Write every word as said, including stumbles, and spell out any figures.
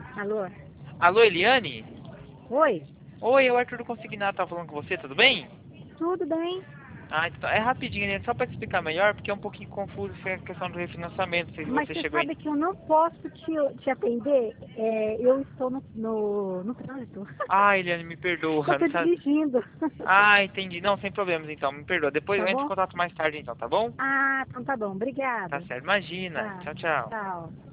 Alô? Alô, Eliane? Oi? Oi, é o Arthur do Consignato, tá falando com você, tudo bem? Tudo bem? Ah, então, é rapidinho, Eliane, só para te explicar melhor, porque é um pouquinho confuso essa questão do refinanciamento, não sei se Mas você você chegou em... sabe que eu não posso te, te atender? É, eu estou no, no, no trânsito. Ah, Eliane, me perdoa, Eu não estou sabe... dirigindo. Ah, entendi. Não, sem problemas então, me perdoa. Depois Tá eu entro em bom? contato mais tarde então, tá bom? Ah, então tá bom. Tá Obrigada. certo, imagina. Tá. Tchau, tchau. Tchau.